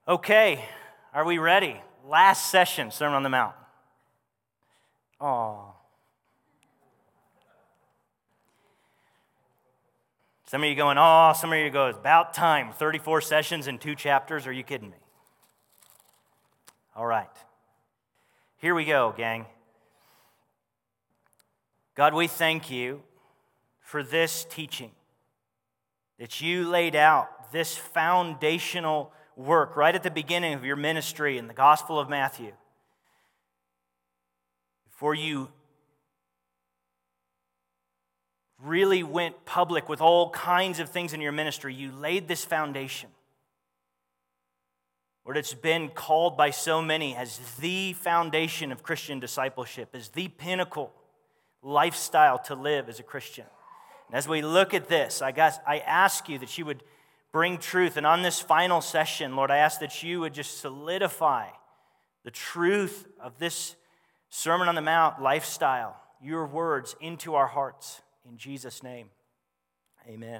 Okay, are we ready? Last session, Sermon on the Mount. Oh. Some of you going, oh, some of you go, it's about time. 34 sessions and 2 chapters, are you kidding me? All right. Here we go, gang. God, we thank you for this teaching, that you laid out this foundational work right at the beginning of your ministry in the Gospel of Matthew. Before you really went public with all kinds of things in your ministry, you laid this foundation. Lord, it's been called by so many as the foundation of Christian discipleship, as the pinnacle lifestyle to live as a Christian. And as we look at this, I ask you that you would bring truth. And on this final session, Lord, I ask that you would just solidify the truth of this Sermon on the Mount lifestyle, your words, into our hearts. In Jesus' name, amen.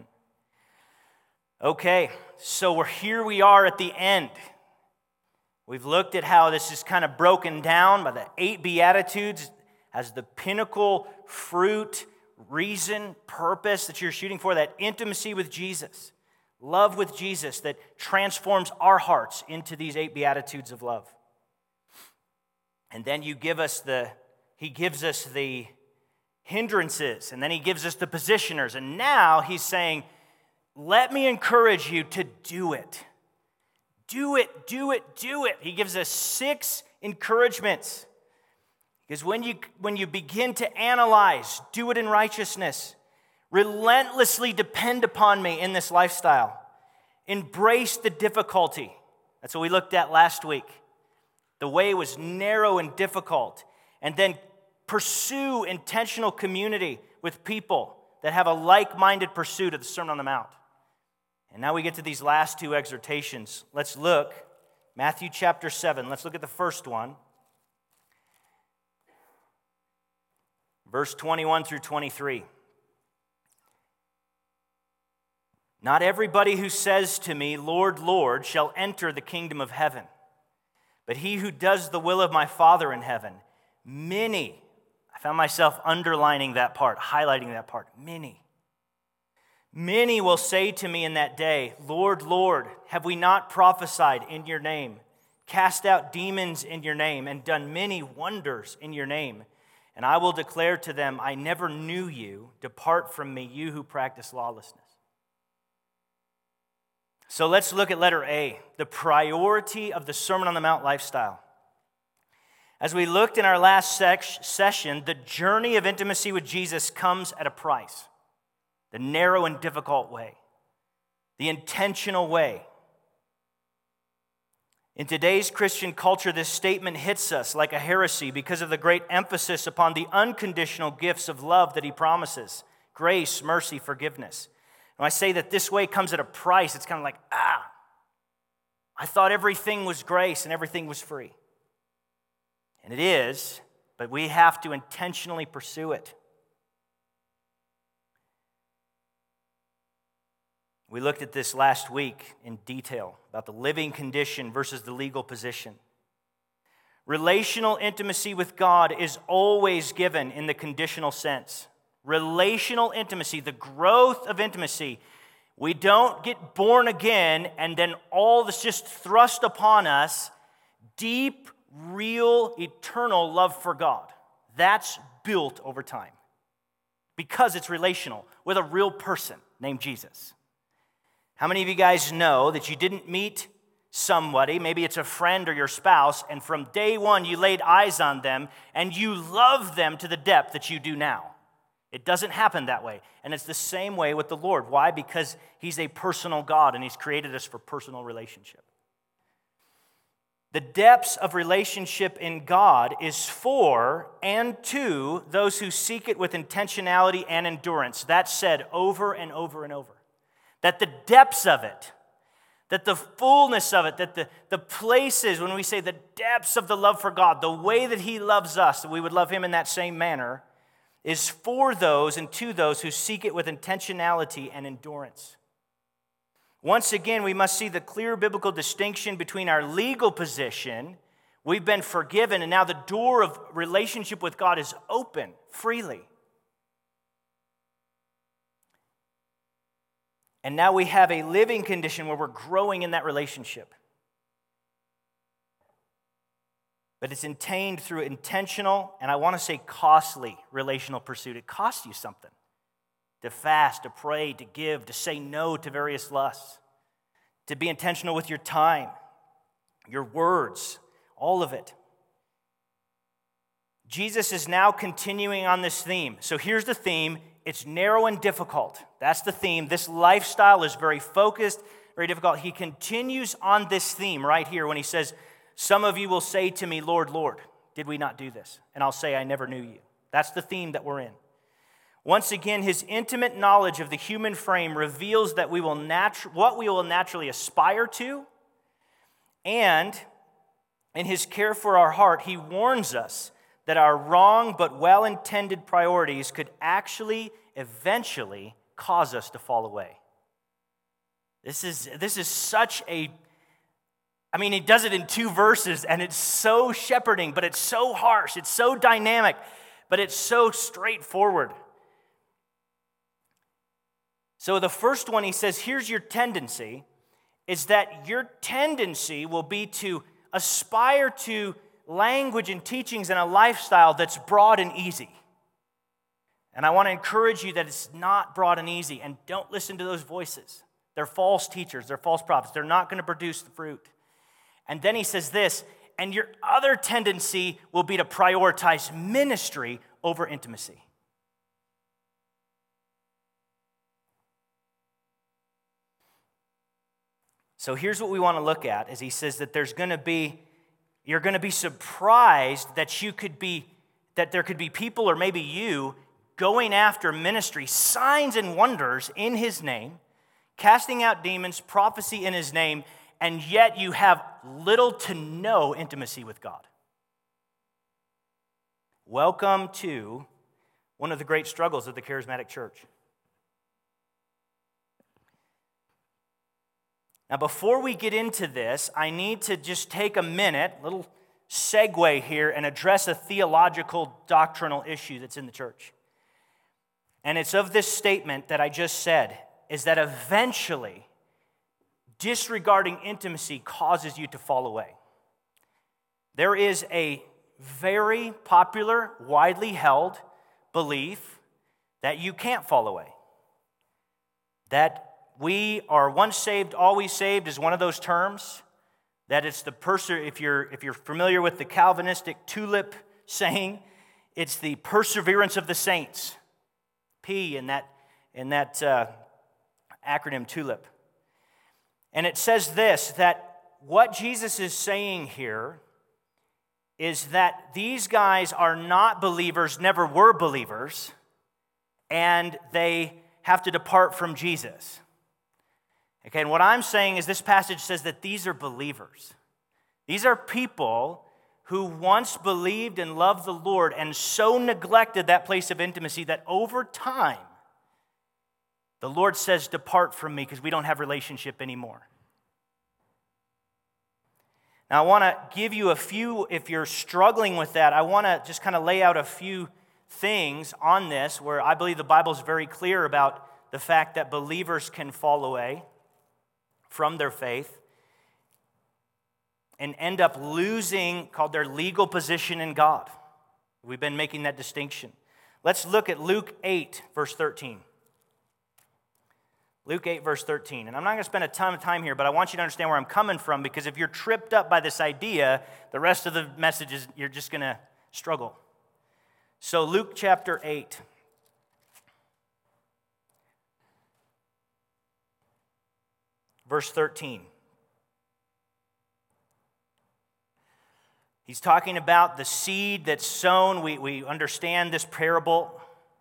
Okay, so we are at the end. We've looked at how this is kind of broken down by the 8 Beatitudes as the pinnacle, fruit, reason, purpose that you're shooting for, that intimacy with Jesus, love with Jesus that transforms our hearts into these 8 Beatitudes of love. And then He gives us the hindrances, and then He gives us the positioners. And now He's saying, let me encourage you to do it. Do it, do it, do it. He gives us 6 encouragements. Because when you begin to analyze, do it in righteousness, relentlessly depend upon me in this lifestyle, embrace the difficulty. That's what we looked at last week. The way was narrow and difficult. And then pursue intentional community with people that have a like-minded pursuit of the Sermon on the Mount. And now we get to these last 2 exhortations. Let's look, Matthew chapter 7. Let's look at the first one. Verse 21 through 23. Not everybody who says to me, Lord, Lord, shall enter the kingdom of heaven, but he who does the will of my Father in heaven. Many, I found myself underlining that part, highlighting that part. Many will say to me in that day, Lord, Lord, have we not prophesied in your name, cast out demons in your name, and done many wonders in your name? And I will declare to them, I never knew you. Depart from me, you who practice lawlessness. So let's look at letter A, the priority of the Sermon on the Mount lifestyle. As we looked in our last session, the journey of intimacy with Jesus comes at a price. The narrow and difficult way. The intentional way. In today's Christian culture, this statement hits us like a heresy because of the great emphasis upon the unconditional gifts of love that He promises. Grace, mercy, forgiveness. When I say that this way comes at a price, it's kind of like, I thought everything was grace and everything was free. And it is, but we have to intentionally pursue it. We looked at this last week in detail about the living condition versus the legal position. Relational intimacy with God is always given in the conditional sense. Relational intimacy, the growth of intimacy. We don't get born again and then all this just thrust upon us deep, real, eternal love for God. That's built over time because it's relational with a real person named Jesus. How many of you guys know that you didn't meet somebody, maybe it's a friend or your spouse, and from day one you laid eyes on them and you love them to the depth that you do now? It doesn't happen that way. And it's the same way with the Lord. Why? Because He's a personal God and He's created us for personal relationship. The depths of relationship in God is for and to those who seek it with intentionality and endurance. That's said over and over and over. That the depths of it, that the fullness of it, that the places, when we say the depths of the love for God, the way that He loves us, that we would love Him in that same manner, is for those and to those who seek it with intentionality and endurance. Once again, we must see the clear biblical distinction between our legal position, we've been forgiven, and now the door of relationship with God is open freely. And now we have a living condition where we're growing in that relationship. But it's attained through intentional, and I want to say costly, relational pursuit. It costs you something to fast, to pray, to give, to say no to various lusts, to be intentional with your time, your words, all of it. Jesus is now continuing on this theme. So here's the theme. It's narrow and difficult. That's the theme. This lifestyle is very focused, very difficult. He continues on this theme right here when he says, some of you will say to me, Lord, Lord, did we not do this? And I'll say, I never knew you. That's the theme that we're in. Once again, his intimate knowledge of the human frame reveals that what we will naturally aspire to, and in his care for our heart, he warns us that our wrong but well-intended priorities could actually eventually cause us to fall away. This is such a, he does it in 2 verses, and it's so shepherding, but it's so harsh, it's so dynamic, but it's so straightforward. So the first one, he says, here's your tendency, is that your tendency will be to aspire to language and teachings and a lifestyle that's broad and easy. And I want to encourage you that it's not broad and easy, and don't listen to those voices. They're false teachers, they're false prophets. They're not going to produce the fruit. And then he says this, and your other tendency will be to prioritize ministry over intimacy. So here's what we want to look at, as he says that you're going to be surprised that there could be people, or maybe you, going after ministry, signs and wonders in his name, casting out demons, prophecy in his name, and yet you have little to no intimacy with God. Welcome to one of the great struggles of the charismatic church. Now, before we get into this, I need to just take a minute, little segue here, and address a theological, doctrinal issue that's in the church. And it's of this statement that I just said, is that eventually, disregarding intimacy causes you to fall away. There is a very popular, widely held belief that you can't fall away. That we are once saved, always saved is one of those terms. That it's if you're familiar with the Calvinistic tulip saying, it's the perseverance of the saints. P in that acronym tulip. And it says this, that what Jesus is saying here is that these guys are not believers, never were believers, and they have to depart from Jesus. Okay, and what I'm saying is this passage says that these are believers. These are people who once believed and loved the Lord and so neglected that place of intimacy that over time, the Lord says, depart from me because we don't have relationship anymore. Now, I want to give you a few, if you're struggling with that, I want to just kind of lay out a few things on this where I believe the Bible is very clear about the fact that believers can fall away from their faith and end up losing, called their legal position in God. We've been making that distinction. Let's look at Luke 8, verse 13. Luke 8, verse 13. And I'm not going to spend a ton of time here, but I want you to understand where I'm coming from, because if you're tripped up by this idea, the rest of the message is you're just going to struggle. So Luke chapter 8. Verse 13. He's talking about the seed that's sown. We understand this parable.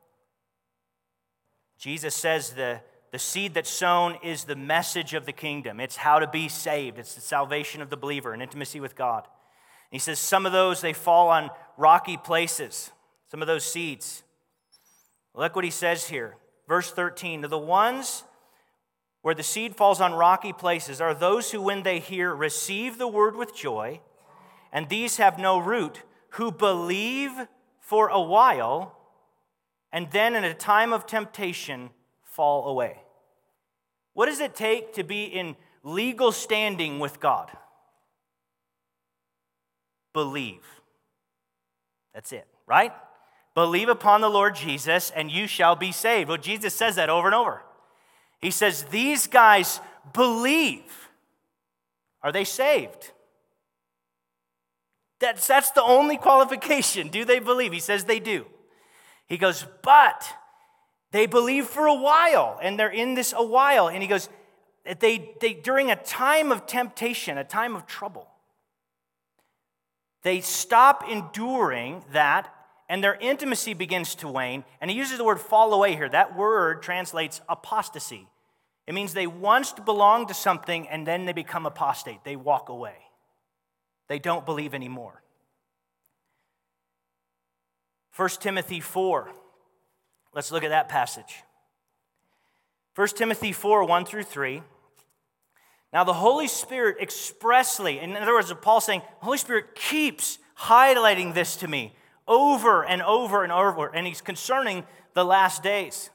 Jesus says the seed that's sown is the message of the kingdom. It's how to be saved. It's the salvation of the believer and intimacy with God. And he says some of those, they fall on rocky places, some of those seeds. Look what he says here. Verse 13, to the ones where the seed falls on rocky places are those who, when they hear, receive the word with joy, and these have no root, who believe for a while, and then in a time of temptation fall away. What does it take to be in legal standing with God? Believe. That's it, right? Believe upon the Lord Jesus, and you shall be saved. Well, Jesus says that over and over. He says, these guys believe. Are they saved? That's the only qualification. Do they believe? He says they do. He goes, but they believe for a while, and they're in this a while. And he goes, they during a time of temptation, a time of trouble, they stop enduring that, and their intimacy begins to wane. And he uses the word fall away here. That word translates apostasy. It means they once belonged to something, and then they become apostate. They walk away. They don't believe anymore. 1 Timothy 4. Let's look at that passage. 1 Timothy 4, 1 through 3. Now the Holy Spirit expressly, in other words, Paul saying, the Holy Spirit keeps highlighting this to me over and over and over, and he's concerning the last days.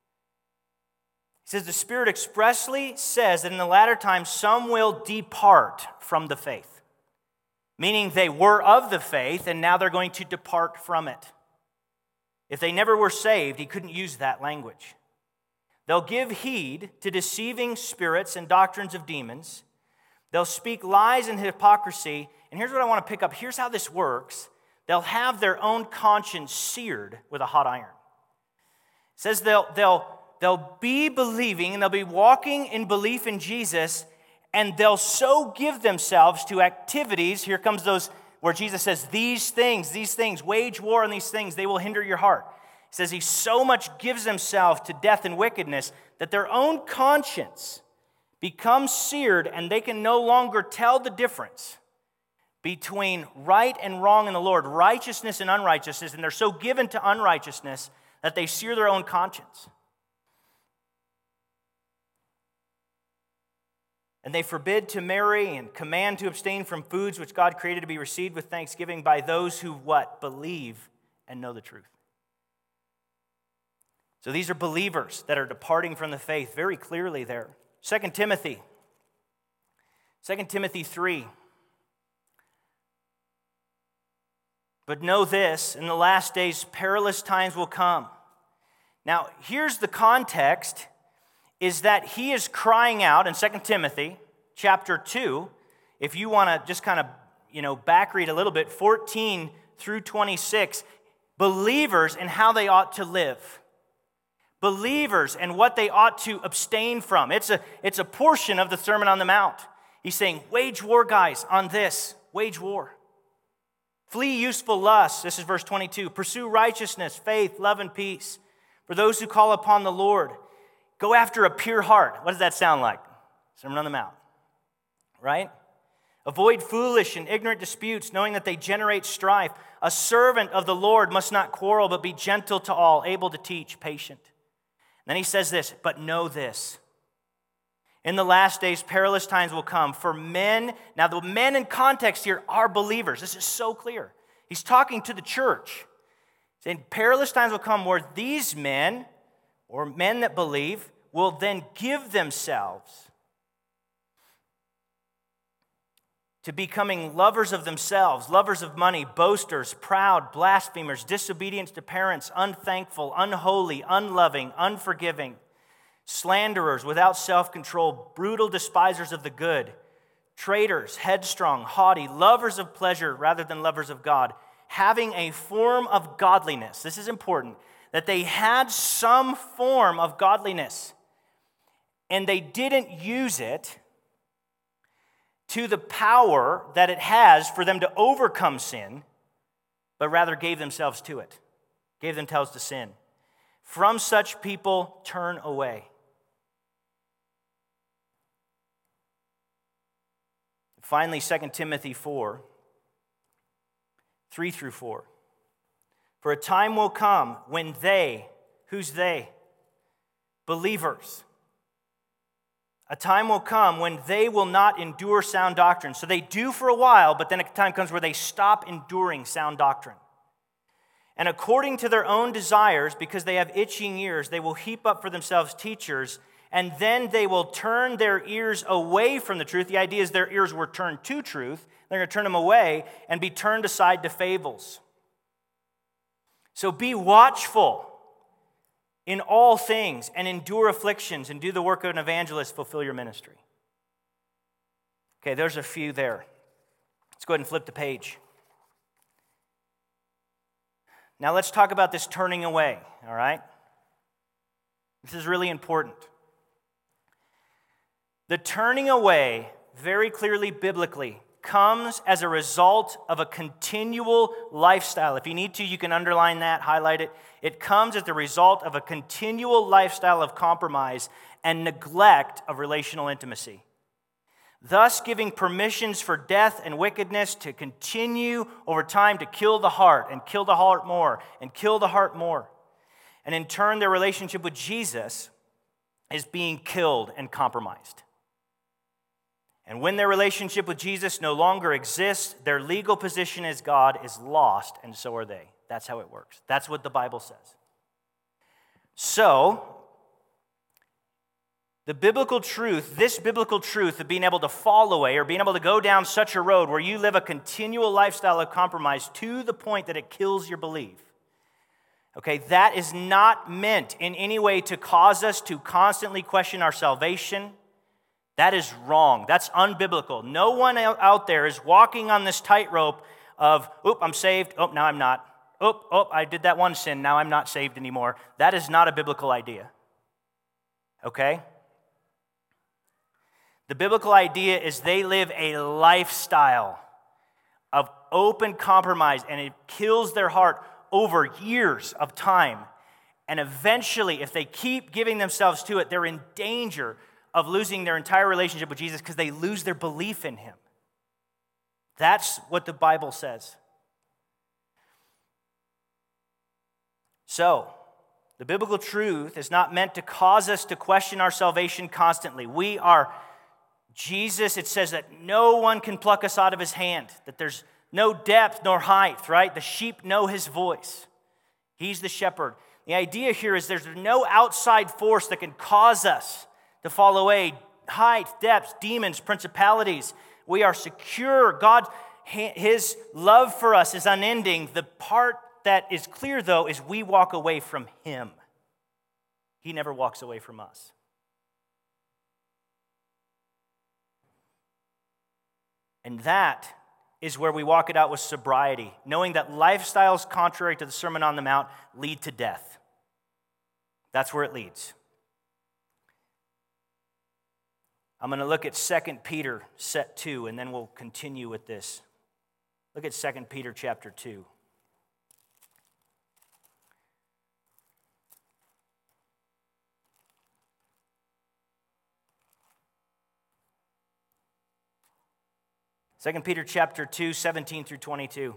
He says the Spirit expressly says that in the latter times some will depart from the faith, meaning they were of the faith and now they're going to depart from it. If they never were saved, he couldn't use that language. They'll give heed to deceiving spirits and doctrines of demons. They'll speak lies and hypocrisy. And here's what I want to pick up. Here's how this works. They'll have their own conscience seared with a hot iron. It says they'll be believing and they'll be walking in belief in Jesus, and they'll so give themselves to activities. Here comes those where Jesus says, these things, wage war on these things, they will hinder your heart. He says he so much gives himself to death and wickedness that their own conscience becomes seared, and they can no longer tell the difference between right and wrong in the Lord, righteousness and unrighteousness, and they're so given to unrighteousness that they sear their own conscience. And they forbid to marry and command to abstain from foods which God created to be received with thanksgiving by those who what? Believe and know the truth. So these are believers that are departing from the faith very clearly there. 2 Timothy 3. But know this, in the last days perilous times will come. Now, here's the context, is that he is crying out in 2 Timothy chapter 2, if you want to just kind of, back read a little bit, 14 through 26, believers and how they ought to live. Believers and what they ought to abstain from. It's a portion of the Sermon on the Mount. He's saying, wage war, guys, on this. Wage war. Flee useful lusts. This is verse 22. Pursue righteousness, faith, love, and peace. For those who call upon the Lord, go after a pure heart. What does that sound like? Sermon on the Mount, right? Avoid foolish and ignorant disputes, knowing that they generate strife. A servant of the Lord must not quarrel, but be gentle to all, able to teach, patient. And then he says this, but know this. In the last days, perilous times will come for men. Now, the men in context here are believers. This is so clear. He's talking to the church. Saying perilous times will come where these men, or men that believe, will then give themselves to becoming lovers of themselves, lovers of money, boasters, proud, blasphemers, disobedient to parents, unthankful, unholy, unloving, unforgiving, slanderers, without self-control, brutal despisers of the good, traitors, headstrong, haughty, lovers of pleasure rather than lovers of God, having a form of godliness. This is important, that they had some form of godliness, and they didn't use it to the power that it has for them to overcome sin, but rather gave themselves to it, gave themselves to sin. From such people, turn away. Finally, 2 Timothy 4, 3 through 4. For a time will come when they, who's they? Believers. A time will come when they will not endure sound doctrine. So they do for a while, but then a time comes where they stop enduring sound doctrine. And according to their own desires, because they have itching ears, they will heap up for themselves teachers, and then they will turn their ears away from the truth. The idea is their ears were turned to truth. They're going to turn them away and be turned aside to fables. So be watchful in all things, and endure afflictions, and do the work of an evangelist, fulfill your ministry. Okay, there's a few there. Let's go ahead and flip the page. Now let's talk about this turning away, all right? This is really important. The turning away, very clearly biblically, comes as a result of a continual lifestyle. If you need to, you can underline that, highlight it. It comes as the result of a continual lifestyle of compromise and neglect of relational intimacy, thus giving permissions for death and wickedness to continue over time to kill the heart and kill the heart more and kill the heart more. And in turn, their relationship with Jesus is being killed and compromised. And when their relationship with Jesus no longer exists, their legal position as God is lost, and so are they. That's how it works. That's what the Bible says. So, the biblical truth, this biblical truth of being able to fall away or being able to go down such a road where you live a continual lifestyle of compromise to the point that it kills your belief, okay, that is not meant in any way to cause us to constantly question our salvation. That is wrong. That's unbiblical. No one out there is walking on this tightrope of, I'm saved, now I'm not. I did that one sin, now I'm not saved anymore. That is not a biblical idea. Okay? The biblical idea is they live a lifestyle of open compromise, and it kills their heart over years of time. And eventually, if they keep giving themselves to it, they're in danger of losing their entire relationship with Jesus because they lose their belief in him. That's what the Bible says. So, the biblical truth is not meant to cause us to question our salvation constantly. Jesus, it says that no one can pluck us out of his hand, that there's no depth nor height, right? The sheep know his voice. He's the shepherd. The idea here is there's no outside force that can cause us to fall away. Height, depths, demons, principalities. We are secure. God, his love for us is unending. The part that is clear, though, is we walk away from him. He never walks away from us. And that is where we walk it out with sobriety, knowing that lifestyles contrary to the Sermon on the Mount lead to death. That's where it leads. I'm going to look at 2 Peter set 2, and then we'll continue with this. Look at 2 Peter chapter 2. Second Peter chapter 2, 17 through 22.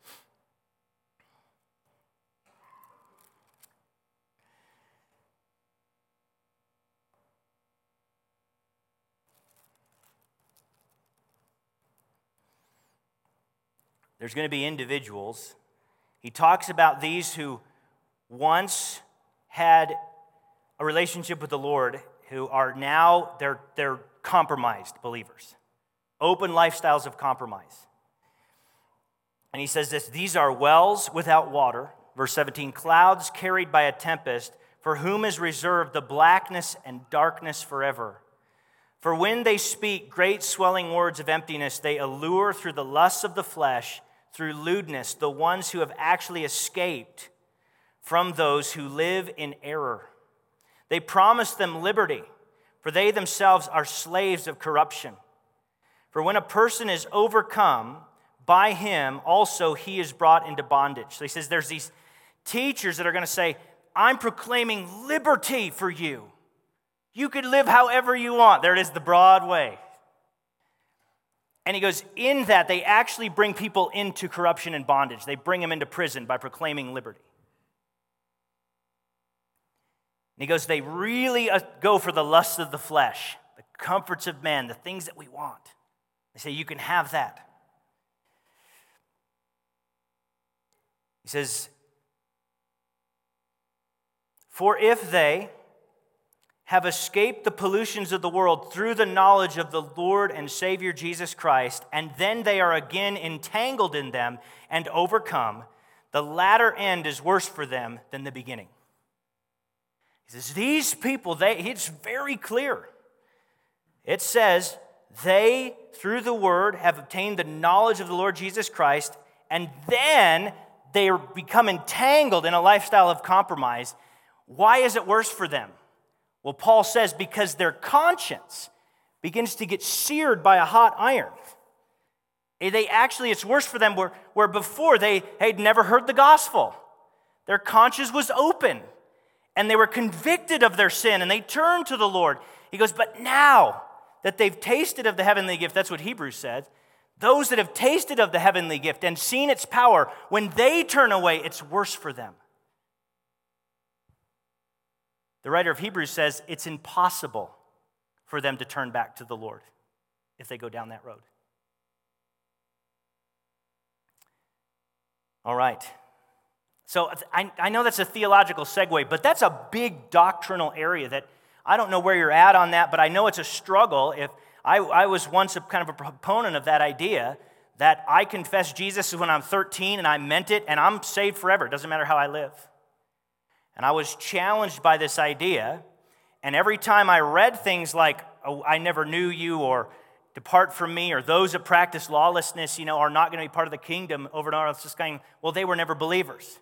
There's going to be individuals. He talks about these who once had a relationship with the Lord, who are now, they're compromised believers. Open lifestyles of compromise. And he says this, these are wells without water. Verse 17, clouds carried by a tempest, for whom is reserved the blackness and darkness forever. For when they speak great swelling words of emptiness, they allure through the lusts of the flesh, through lewdness, the ones who have actually escaped from those who live in error. They promise them liberty, for they themselves are slaves of corruption. For when a person is overcome by him, also he is brought into bondage. So he says there's these teachers that are going to say, I'm proclaiming liberty for you. You could live however you want. There it is, the broad way. And he goes, in that, they actually bring people into corruption and bondage. They bring them into prison by proclaiming liberty. And he goes, they really go for the lusts of the flesh, the comforts of man, the things that we want. They say, you can have that. He says, for if they have escaped the pollutions of the world through the knowledge of the Lord and Savior Jesus Christ, and then they are again entangled in them and overcome, the latter end is worse for them than the beginning. He says, these people, it's very clear. It says, they, through the word, have obtained the knowledge of the Lord Jesus Christ, and then they become entangled in a lifestyle of compromise. Why is it worse for them? Well, Paul says because their conscience begins to get seared by a hot iron. It's worse for them where before they had never heard the gospel. Their conscience was open, and they were convicted of their sin, and they turned to the Lord. He goes, but now that they've tasted of the heavenly gift, that's what Hebrews says, those that have tasted of the heavenly gift and seen its power, when they turn away, it's worse for them. The writer of Hebrews says it's impossible for them to turn back to the Lord if they go down that road. All right. So I know that's a theological segue, but that's a big doctrinal area that I don't know where you're at on that, but I know it's a struggle. If I was once a kind of a proponent of that idea that I confessed Jesus when I'm 13 and I meant it and I'm saved forever. It doesn't matter how I live. And I was challenged by this idea, and every time I read things like, oh, I never knew you, or depart from me, or those that practice lawlessness, are not going to be part of the kingdom over and over, it's just going, well, they were never believers.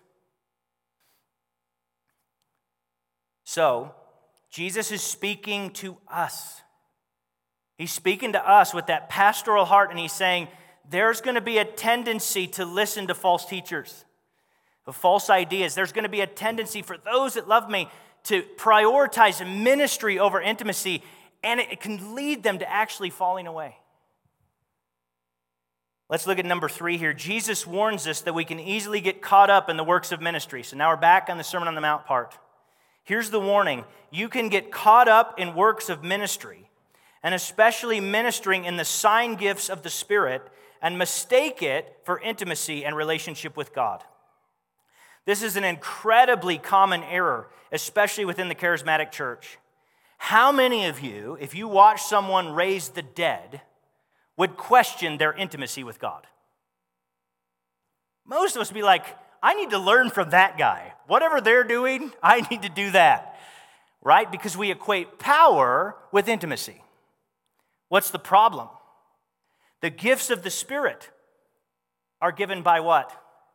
So, Jesus is speaking to us. He's speaking to us with that pastoral heart, and he's saying, there's going to be a tendency to listen to false teachers, of false ideas. There's going to be a tendency for those that love me to prioritize ministry over intimacy, and it can lead them to actually falling away. Let's look at number 3 here. Jesus warns us that we can easily get caught up in the works of ministry. So now we're back on the Sermon on the Mount part. Here's the warning. You can get caught up in works of ministry, and especially ministering in the sign gifts of the Spirit, and mistake it for intimacy and relationship with God. This is an incredibly common error, especially within the charismatic church. How many of you, if you watch someone raise the dead, would question their intimacy with God? Most of us would be like, I need to learn from that guy. Whatever they're doing, I need to do that. Right? Because we equate power with intimacy. What's the problem? The gifts of the Spirit are given by what?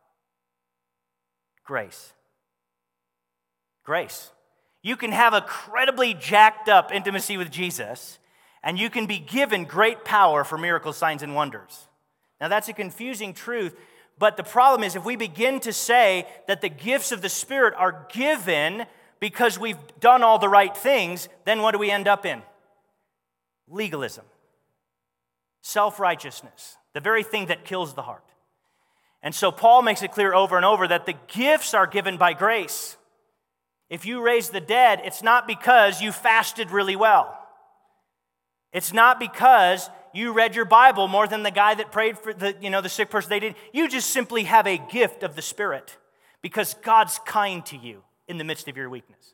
Grace. Grace. You can have a incredibly jacked up intimacy with Jesus, and you can be given great power for miracles, signs, and wonders. Now that's a confusing truth, but the problem is if we begin to say that the gifts of the Spirit are given because we've done all the right things, then what do we end up in? Legalism. Self-righteousness. The very thing that kills the heart. And so Paul makes it clear over and over that the gifts are given by grace. If you raise the dead, it's not because you fasted really well. It's not because you read your Bible more than the guy that prayed for the sick person. They did. You just simply have a gift of the Spirit because God's kind to you in the midst of your weakness.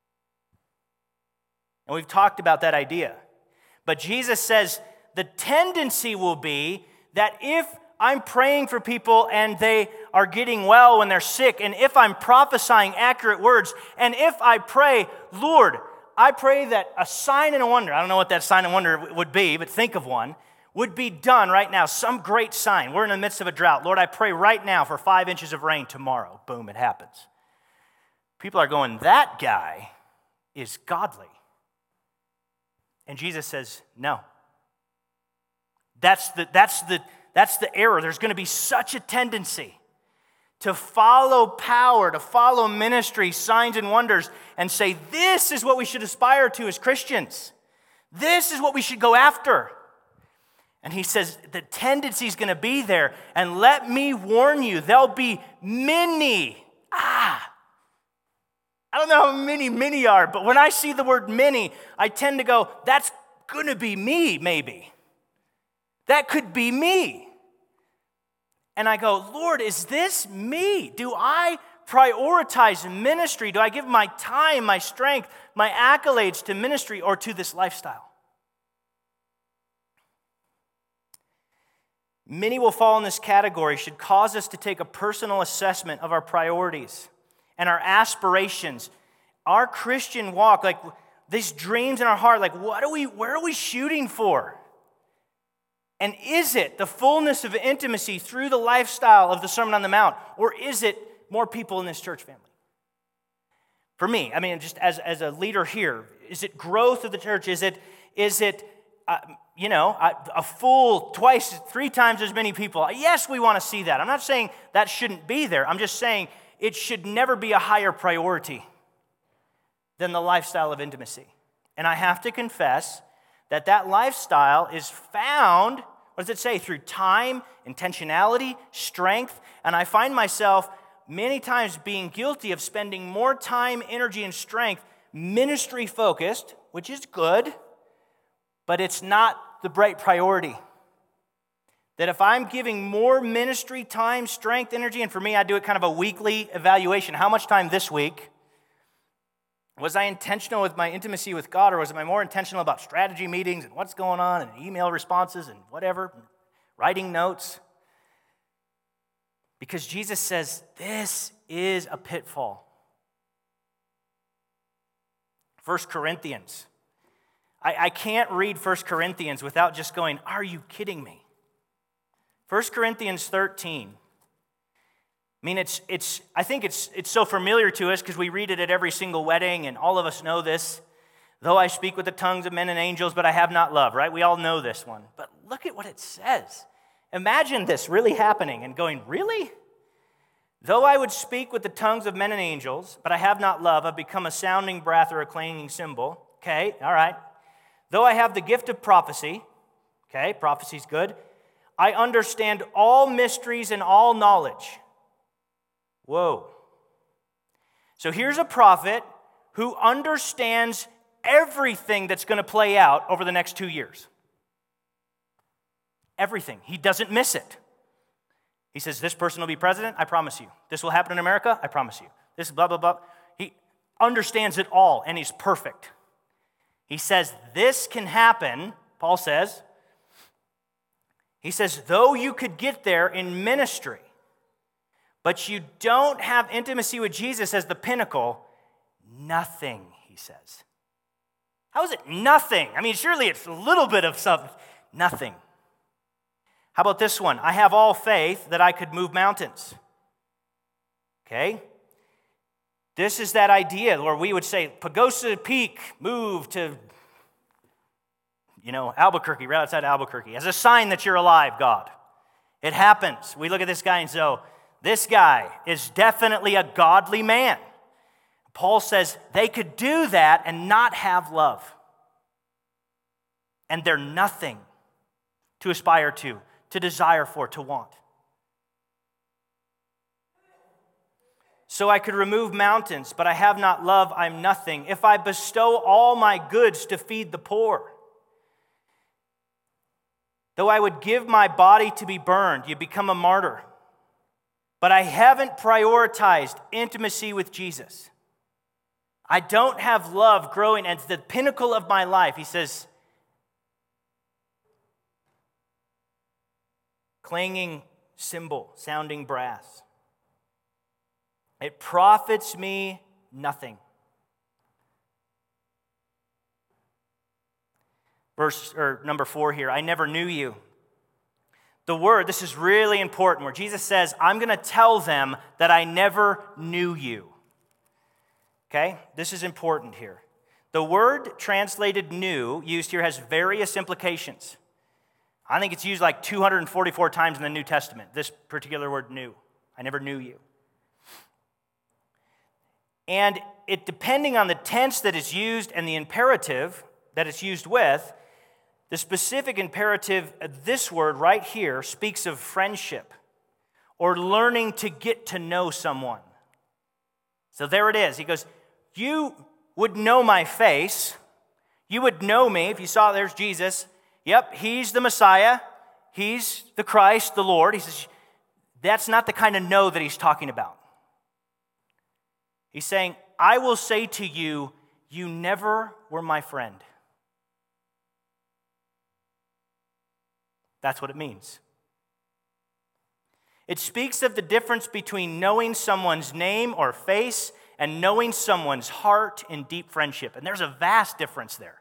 And we've talked about that idea. But Jesus says the tendency will be that if I'm praying for people and they are getting well when they're sick, and if I'm prophesying accurate words, and if I pray, Lord, I pray that a sign and a wonder, I don't know what that sign and wonder would be, but think of one, would be done right now, some great sign. We're in the midst of a drought. Lord, I pray right now for 5 inches of rain tomorrow. Boom, it happens. People are going, that guy is godly. And Jesus says, no. That's the error. There's going to be such a tendency to follow power, to follow ministry, signs and wonders, and say, this is what we should aspire to as Christians. This is what we should go after. And he says, the tendency is going to be there. And let me warn you, there'll be many. I don't know how many are, but when I see the word many, I tend to go, that's going to be me, maybe. That could be me. And I go, Lord, is this me? Do I prioritize ministry? Do I give my time, my strength, my accolades to ministry or to this lifestyle? Many will fall in this category, should cause us to take a personal assessment of our priorities and our aspirations, our Christian walk, like these dreams in our heart, like where are we shooting for? And is it the fullness of intimacy through the lifestyle of the Sermon on the Mount, or is it more people in this church family? For me, I mean, just as a leader here, is it growth of the church? Is it a full 3 times as many people? Yes, we want to see that. I'm not saying that shouldn't be there. I'm just saying it should never be a higher priority than the lifestyle of intimacy. And I have to confess that lifestyle is found, what does it say? Through time, intentionality, strength. And I find myself many times being guilty of spending more time, energy, and strength ministry-focused, which is good, but it's not the right priority. That if I'm giving more ministry time, strength, energy, and for me, I do it kind of a weekly evaluation. How much time this week? Was I intentional with my intimacy with God, or was I more intentional about strategy meetings and what's going on and email responses and whatever, writing notes? Because Jesus says this is a pitfall. 1 Corinthians. I can't read 1 Corinthians without just going, are you kidding me? 1 Corinthians 13. I mean, I think it's so familiar to us because we read it at every single wedding, and all of us know this. Though I speak with the tongues of men and angels, but I have not love, right? We all know this one. But look at what it says. Imagine this really happening and going, really? Though I would speak with the tongues of men and angels, but I have not love, I've become a sounding brass or a clanging cymbal. Okay, all right. Though I have the gift of prophecy, okay, prophecy's good. I understand all mysteries and all knowledge. Whoa. So here's a prophet who understands everything that's going to play out over the next 2 years. Everything. He doesn't miss it. He says, this person will be president, I promise you. This will happen in America, I promise you. This is blah, blah, blah. He understands it all, and he's perfect. He says, this can happen, Paul says. He says, though you could get there in ministry, but you don't have intimacy with Jesus as the pinnacle, nothing, he says. How is it nothing? I mean, surely it's a little bit of something. Nothing. How about this one? I have all faith that I could move mountains. Okay? This is that idea where we would say, Pagosa Peak, move to, Albuquerque, right outside Albuquerque, as a sign that you're alive, God. It happens. We look at this guy and say, this guy is definitely a godly man. Paul says they could do that and not have love. And they're nothing to aspire to desire for, to want. So I could remove mountains, but I have not love, I'm nothing. If I bestow all my goods to feed the poor, though I would give my body to be burned, you become a martyr. But I haven't prioritized intimacy with Jesus. I don't have love growing at the pinnacle of my life. He says, clanging cymbal, sounding brass. It profits me nothing. Number 4 here, I never knew you. The word, this is really important, where Jesus says, I'm going to tell them that I never knew you. Okay? This is important here. The word translated knew, used here, has various implications. I think it's used like 244 times in the New Testament, this particular word knew. I never knew you. And it, depending on the tense that is used and the imperative that it's used with, the specific imperative, this word right here, speaks of friendship or learning to get to know someone. So there it is. He goes, you would know my face. You would know me if you saw there's Jesus. Yep, he's the Messiah. He's the Christ, the Lord. He says, that's not the kind of know that he's talking about. He's saying, I will say to you, you never were my friend. That's what it means. It speaks of the difference between knowing someone's name or face and knowing someone's heart in deep friendship. And there's a vast difference there.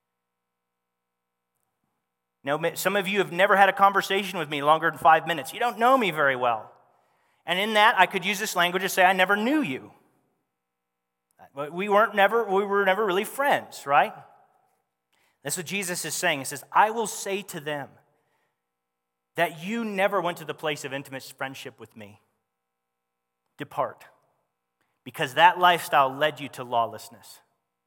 Now, some of you have never had a conversation with me longer than 5 minutes. You don't know me very well. And in that, I could use this language to say, I never knew you. We were never really friends, right? That's what Jesus is saying. He says, I will say to them that you never went to the place of intimate friendship with me. Depart. Because that lifestyle led you to lawlessness.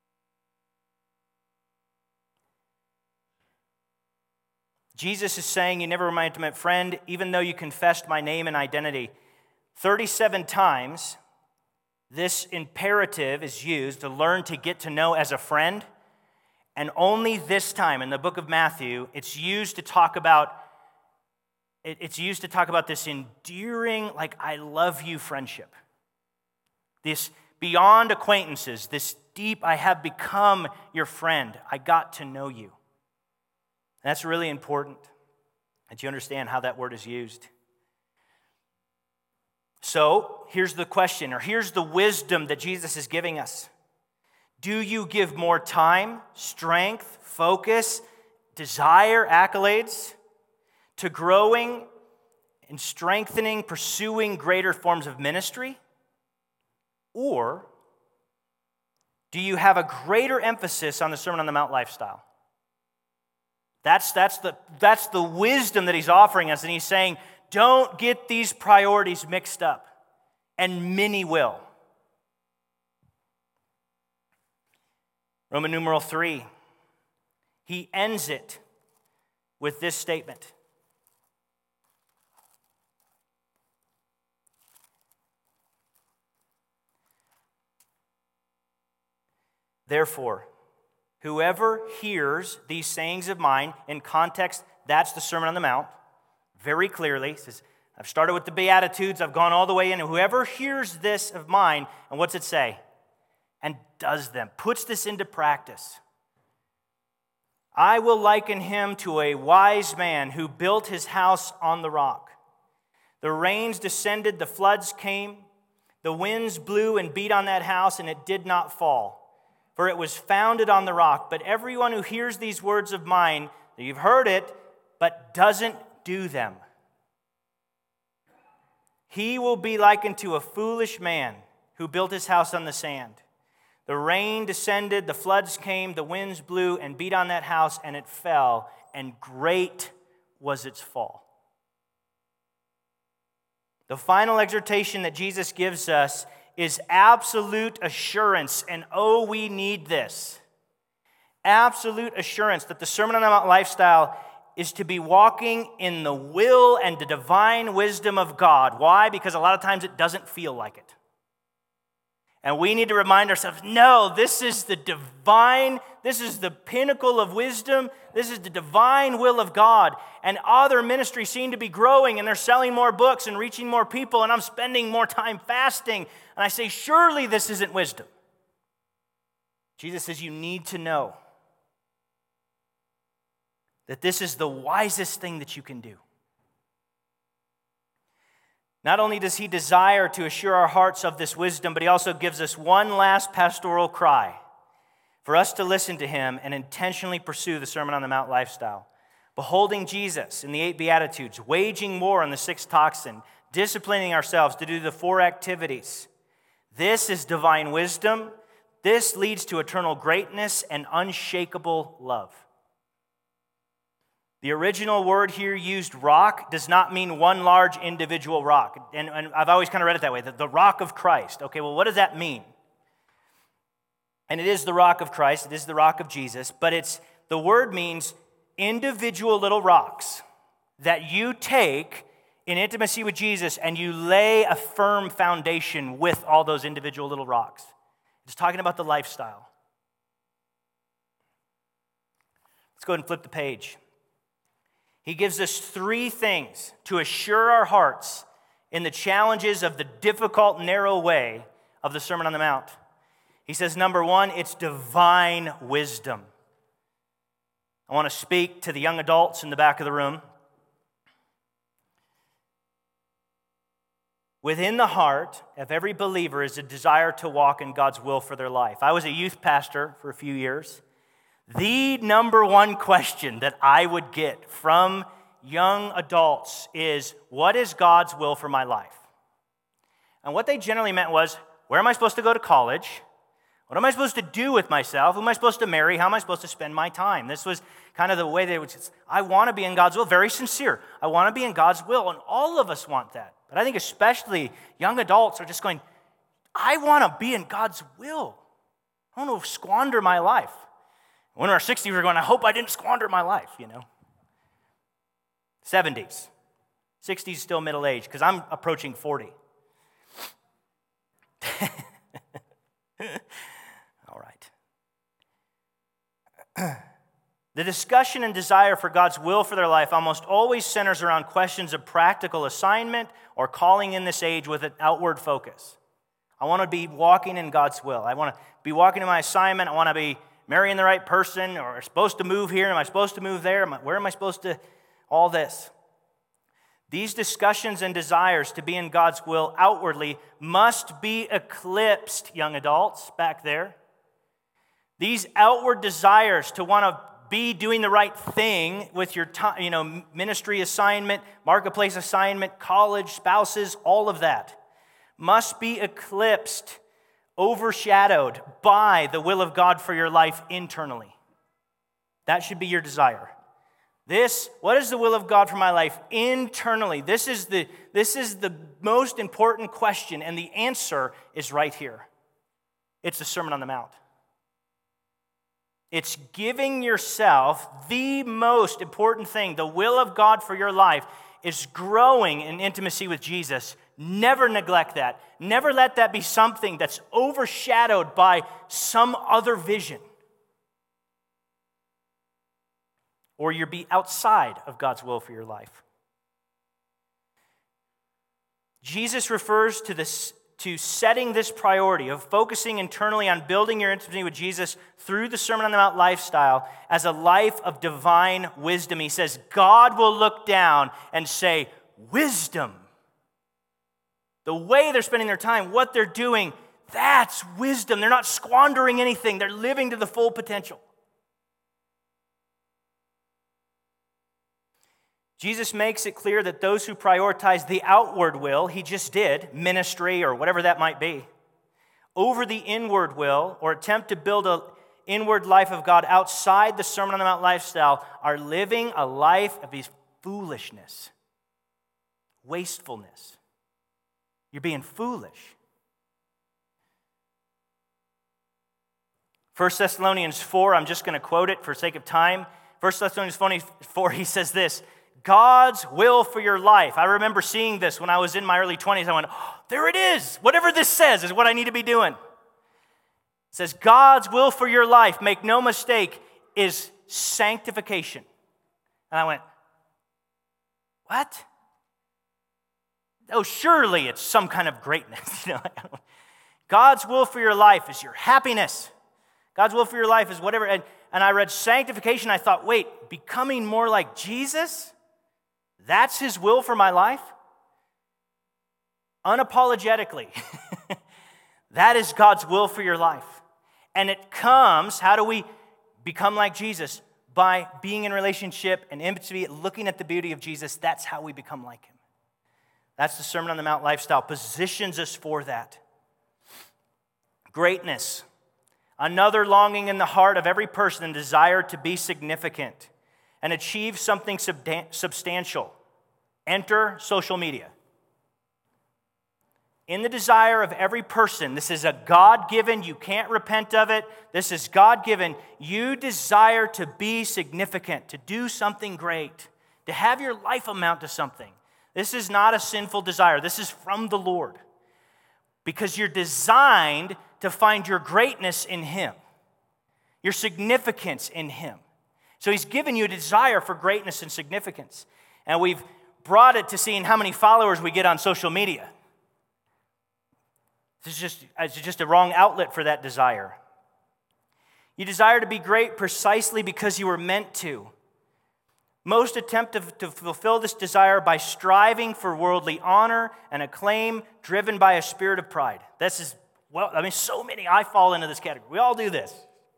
Jesus is saying, you never were my intimate friend, even though you confessed my name and identity. 37 times, this imperative is used to learn to get to know as a friend. And only this time in the book of Matthew, it's used to talk about this endearing, like, I love you friendship. This beyond acquaintances, this deep, I have become your friend. I got to know you. That's really important that you understand how that word is used. So, here's the question, or here's the wisdom that Jesus is giving us. Do you give more time, strength, focus, desire, accolades to growing and strengthening, pursuing greater forms of ministry? Or do you have a greater emphasis on the Sermon on the Mount lifestyle? That's the wisdom that he's offering us, and he's saying, don't get these priorities mixed up, and many will. Roman numeral 3, he ends it with this statement. Therefore, whoever hears these sayings of mine, in context, that's the Sermon on the Mount, very clearly. It says, I've started with the Beatitudes, I've gone all the way in, and whoever hears this of mine, and what's it say? And does them, puts this into practice. I will liken him to a wise man who built his house on the rock. The rains descended, the floods came, the winds blew and beat on that house, and it did not fall. For it was founded on the rock. But everyone who hears these words of mine, you've heard it, but doesn't do them, he will be likened to a foolish man who built his house on the sand. The rain descended, the floods came, the winds blew and beat on that house, and it fell, and great was its fall. The final exhortation that Jesus gives us is absolute assurance, and oh, we need this. Absolute assurance that the Sermon on the Mount lifestyle is to be walking in the will and the divine wisdom of God. Why? Because a lot of times it doesn't feel like it. And we need to remind ourselves, no, this is the divine, this is the pinnacle of wisdom, this is the divine will of God. And other ministries seem to be growing, and they're selling more books and reaching more people, and I'm spending more time fasting. And I say, surely this isn't wisdom. Jesus says, you need to know that this is the wisest thing that you can do. Not only does he desire to assure our hearts of this wisdom, but he also gives us one last pastoral cry for us to listen to him and intentionally pursue the Sermon on the Mount lifestyle. Beholding Jesus in the 8 Beatitudes, waging war on the 6th toxin, disciplining ourselves to do the 4 activities. This is divine wisdom. This leads to eternal greatness and unshakable love. The original word here used, rock, does not mean one large individual rock. And I've always kind of read it that way, the rock of Christ. Okay, well, what does that mean? And it is the rock of Christ, it is the rock of Jesus, but the word means individual little rocks that you take in intimacy with Jesus and you lay a firm foundation with all those individual little rocks. It's talking about the lifestyle. Let's go ahead and flip the page. He gives us 3 things to assure our hearts in the challenges of the difficult, narrow way of the Sermon on the Mount. He says, number 1, it's divine wisdom. I want to speak to the young adults in the back of the room. Within the heart of every believer is a desire to walk in God's will for their life. I was a youth pastor for a few years. The number 1 question that I would get from young adults is, what is God's will for my life? And what they generally meant was, where am I supposed to go to college? What am I supposed to do with myself? Who am I supposed to marry? How am I supposed to spend my time? This was kind of the way they would say, I want to be in God's will. Very sincere. I want to be in God's will. And all of us want that. But I think especially young adults are just going, I want to be in God's will. I want to squander my life. When we're 60s, we're going, I hope I didn't squander my life, 70s. 60s still middle age, because I'm approaching 40. All right. The discussion and desire for God's will for their life almost always centers around questions of practical assignment or calling in this age with an outward focus. I want to be walking in God's will. I want to be walking in my assignment. I want to be marrying the right person, or am I supposed to move here? Am I supposed to move there? Where am I supposed to? All this. These discussions and desires to be in God's will outwardly must be eclipsed, young adults back there. These outward desires to want to be doing the right thing with your time, ministry assignment, marketplace assignment, college, spouses, all of that must be eclipsed, overshadowed by the will of God for your life internally. That should be your desire. What is the will of God for my life internally? This is the most important question, and the answer is right here. It's the Sermon on the Mount. It's giving yourself the most important thing. The will of God for your life is growing in intimacy with Jesus. Never neglect that. Never let that be something that's overshadowed by some other vision. Or you'll be outside of God's will for your life. Jesus refers to setting this priority of focusing internally on building your intimacy with Jesus through the Sermon on the Mount lifestyle as a life of divine wisdom. He says, God will look down and say, wisdom. The way they're spending their time, what they're doing, that's wisdom. They're not squandering anything. They're living to the full potential. Jesus makes it clear that those who prioritize the outward will, he just did, ministry or whatever that might be, over the inward will or attempt to build an inward life of God outside the Sermon on the Mount lifestyle are living a life of foolishness, wastefulness. You're being foolish. 1 Thessalonians 4, I'm just going to quote it for sake of time. 1 Thessalonians 4, he says this, God's will for your life. I remember seeing this when I was in my early 20s. I went, oh, there it is. Whatever this says is what I need to be doing. It says, God's will for your life, make no mistake, is sanctification. And I went, what? Oh, surely it's some kind of greatness. God's will for your life is your happiness. God's will for your life is whatever. And I read sanctification. I thought, wait, becoming more like Jesus? That's his will for my life? Unapologetically. That is God's will for your life. And it comes, how do we become like Jesus? By being in relationship and intimacy, looking at the beauty of Jesus. That's how we become like him. That's the Sermon on the Mount lifestyle. Positions us for that. Greatness. Another longing in the heart of every person and desire to be significant and achieve something substantial. Enter social media. In the desire of every person, this is a God-given, you can't repent of it, this is God-given, you desire to be significant, to do something great, to have your life amount to something. This is not a sinful desire, this is from the Lord. Because you're designed to find your greatness in him, your significance in him. So he's given you a desire for greatness and significance. And we've brought it to seeing how many followers we get on social media. It's just a wrong outlet for that desire. You desire to be great precisely because you were meant to. Most attempt to fulfill this desire by striving for worldly honor and acclaim driven by a spirit of pride. So many, I fall into this category. We all do this.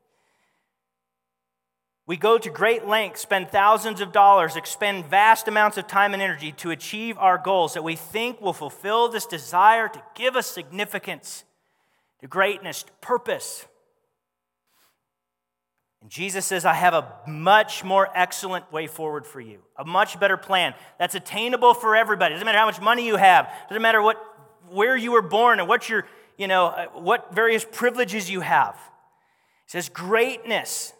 We go to great lengths, spend thousands of dollars, expend vast amounts of time and energy to achieve our goals that we think will fulfill this desire to give us significance, to greatness, to purpose. And Jesus says, I have a much more excellent way forward for you, a much better plan that's attainable for everybody. It doesn't matter how much money you have. It doesn't matter where you were born and what various privileges you have. It says greatness.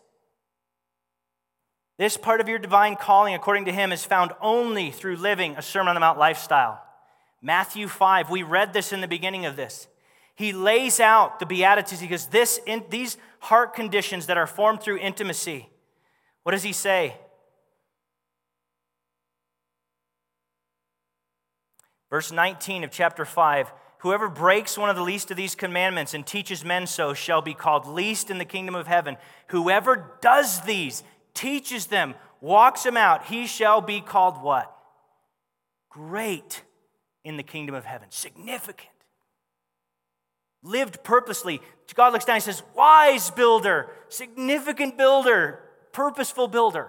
This part of your divine calling, according to him, is found only through living a Sermon on the Mount lifestyle. Matthew 5, we read this in the beginning of this. He lays out the Beatitudes because these heart conditions that are formed through intimacy, what does he say? Verse 19 of chapter 5, whoever breaks one of the least of these commandments and teaches men so shall be called least in the kingdom of heaven. Whoever does these, teaches them, walks them out, he shall be called what? Great in the kingdom of heaven. Significant. Lived purposely. God looks down and says, wise builder, significant builder, purposeful builder.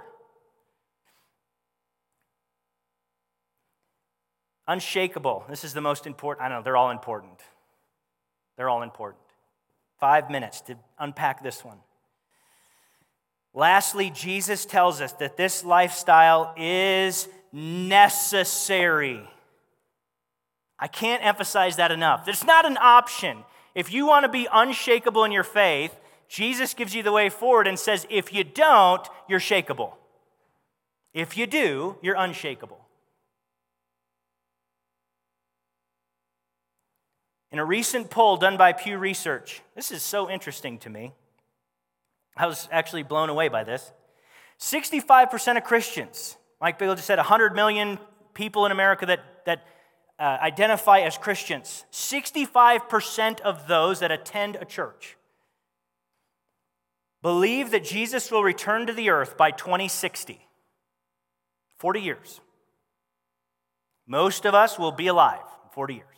Unshakable. This is the most important. I don't know, they're all important. They're all important. 5 minutes to unpack this one. Lastly, Jesus tells us that this lifestyle is necessary. I can't emphasize that enough. It's not an option. If you want to be unshakable in your faith, Jesus gives you the way forward and says, if you don't, you're shakeable. If you do, you're unshakable. In a recent poll done by Pew Research, this is so interesting to me. I was actually blown away by this. 65% of Christians, Mike Bigelow just said 100 million people in America that identify as Christians. 65% of those that attend a church believe that Jesus will return to the earth by 2060. 40 years. Most of us will be alive in 40 years.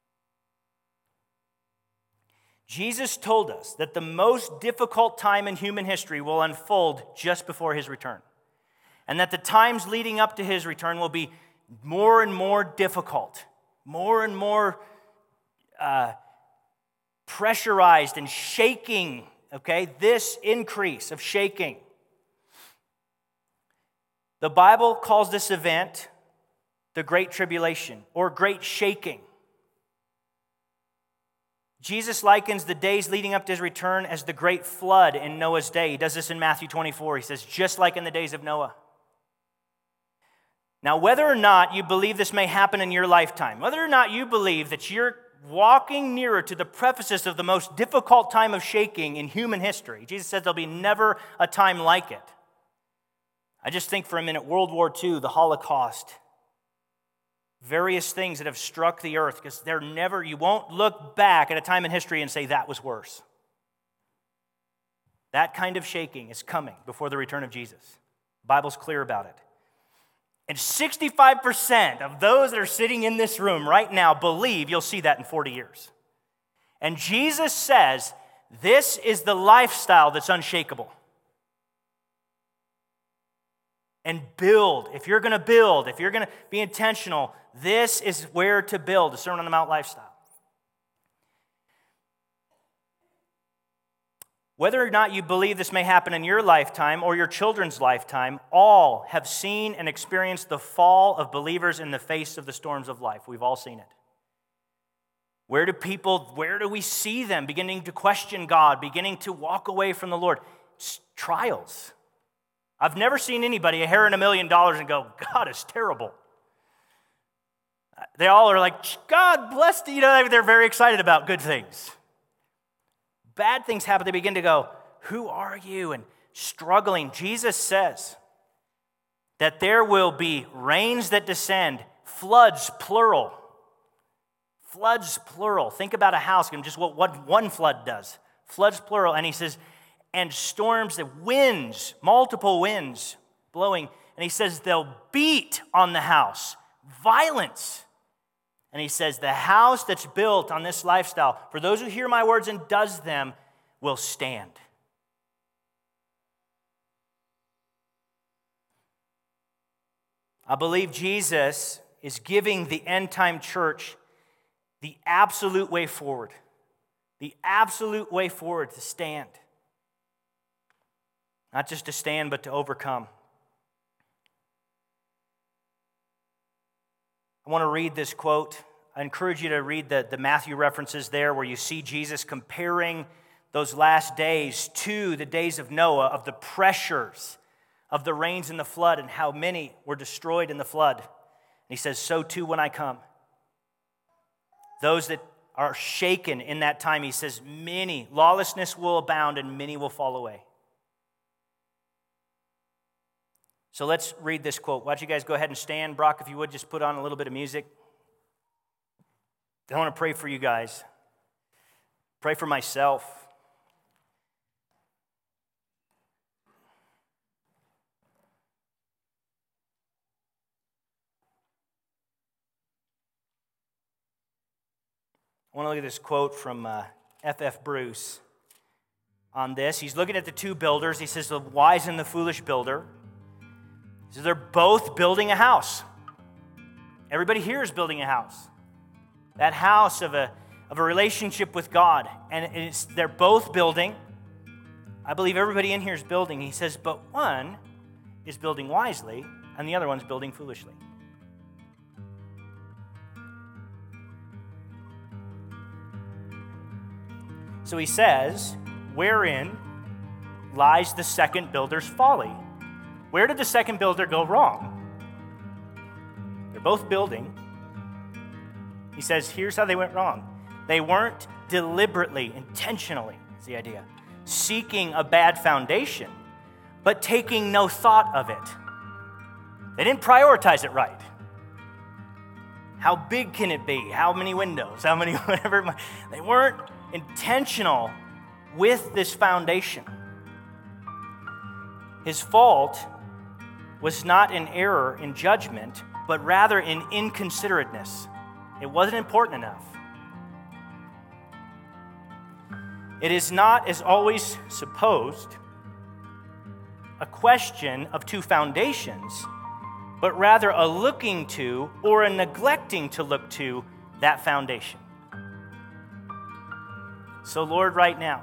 Jesus told us that the most difficult time in human history will unfold just before his return, and that the times leading up to his return will be more and more difficult, more and more pressurized and shaking, okay? This increase of shaking. The Bible calls this event the Great Tribulation or Great Shaking. Jesus likens the days leading up to his return as the great flood in Noah's day. He does this in Matthew 24. He says, just like in the days of Noah. Now, whether or not you believe this may happen in your lifetime, whether or not you believe that you're walking nearer to the precipice of the most difficult time of shaking in human history, Jesus said there'll be never a time like it. I just think for a minute, World War II, the Holocaust, various things that have struck the earth, because you won't look back at a time in history and say that was worse. That kind of shaking is coming before the return of Jesus. The Bible's clear about it. And 65% of those that are sitting in this room right now believe you'll see that in 40 years. And Jesus says this is the lifestyle that's unshakable. And build. If you're going to be intentional, this is where to build a Sermon on the Mount lifestyle. Whether or not you believe this may happen in your lifetime or your children's lifetime, all have seen and experienced the fall of believers in the face of the storms of life. We've all seen it. Where do we see them beginning to question God, beginning to walk away from the Lord? It's trials. I've never seen anybody a hair in $1 million and go, God is terrible. They all are like, God bless you. They're very excited about good things. Bad things happen. They begin to go, who are you? And struggling, Jesus says that there will be rains that descend, floods, plural. Floods, plural. Think about a house and just what one flood does. Floods, plural. And he says, and storms, the winds, multiple winds blowing. And he says they'll beat on the house. Violence. And he says the house that's built on this lifestyle, for those who hear my words and does them, will stand. I believe Jesus is giving the end-time church the absolute way forward. The absolute way forward to stand. Not just to stand, but to overcome. I want to read this quote. I encourage you to read the Matthew references there where you see Jesus comparing those last days to the days of Noah, of the pressures of the rains and the flood and how many were destroyed in the flood. And he says, so too when I come. Those that are shaken in that time, he says, many, lawlessness will abound and many will fall away. So let's read this quote. Why don't you guys go ahead and stand. Brock, if you would, just put on a little bit of music. I want to pray for you guys. Pray for myself. I want to look at this quote from F.F. Bruce on this. He's looking at the two builders. He says, the wise and the foolish builder. So they're both building a house. Everybody here is building a house. That house of a relationship with God. And they're both building. I believe everybody in here is building. He says, but one is building wisely and the other one's building foolishly. So he says, wherein lies the second builder's folly? Where did the second builder go wrong? They're both building. He says, here's how they went wrong. They weren't deliberately, intentionally, is the idea, seeking a bad foundation, but taking no thought of it. They didn't prioritize it right. How big can it be? How many windows? How many whatever? They weren't intentional with this foundation. His fault was not in error in judgment, but rather in inconsiderateness. It wasn't important enough. It is not, as always supposed, a question of two foundations, but rather a looking to or a neglecting to look to that foundation. So, Lord, right now,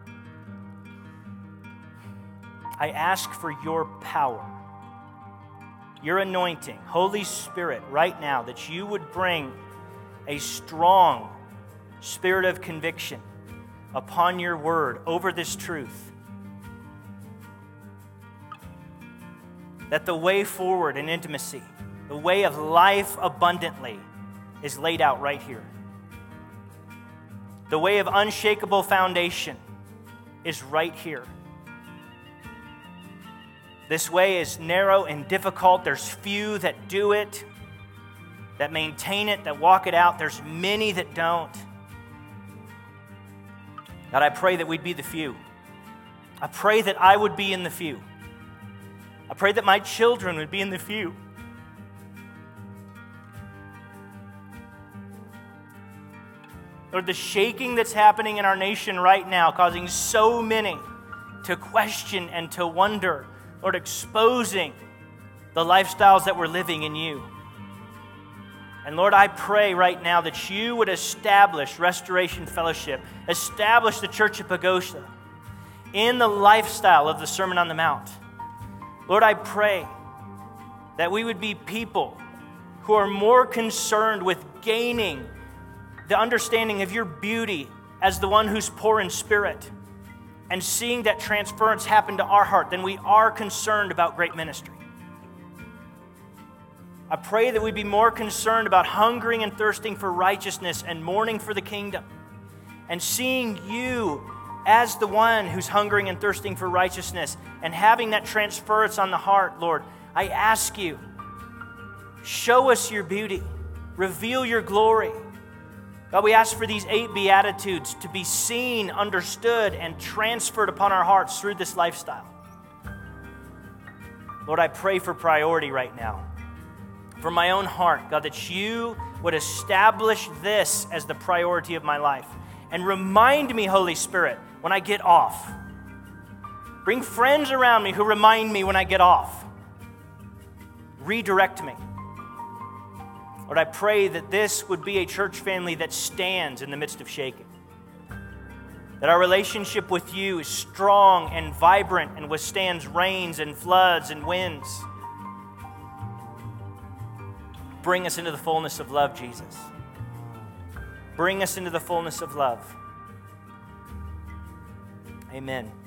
I ask for your power, your anointing, Holy Spirit, right now, that you would bring a strong spirit of conviction upon your word over this truth. That the way forward in intimacy, the way of life abundantly, is laid out right here. The way of unshakable foundation is right here. This way is narrow and difficult. There's few that do it, that maintain it, that walk it out. There's many that don't. God, I pray that we'd be the few. I pray that I would be in the few. I pray that my children would be in the few. Lord, the shaking that's happening in our nation right now, causing so many to question and to wonder, Lord, exposing the lifestyles that we're living in you. And Lord, I pray right now that you would establish Restoration Fellowship, establish the Church of Pagosa in the lifestyle of the Sermon on the Mount. Lord, I pray that we would be people who are more concerned with gaining the understanding of your beauty as the one who's poor in spirit and seeing that transference happen to our heart than we are concerned about great ministry. I pray that we'd be more concerned about hungering and thirsting for righteousness and mourning for the kingdom and seeing you as the one who's hungering and thirsting for righteousness and having that transference on the heart, Lord, I ask you, show us your beauty, reveal your glory. God, we ask for these 8 Beatitudes to be seen, understood, and transferred upon our hearts through this lifestyle. Lord, I pray for priority right now. For my own heart, God, that you would establish this as the priority of my life. And remind me, Holy Spirit, when I get off. Bring friends around me who remind me when I get off. Redirect me. Lord, I pray that this would be a church family that stands in the midst of shaking. That our relationship with you is strong and vibrant and withstands rains and floods and winds. Bring us into the fullness of love, Jesus. Bring us into the fullness of love. Amen.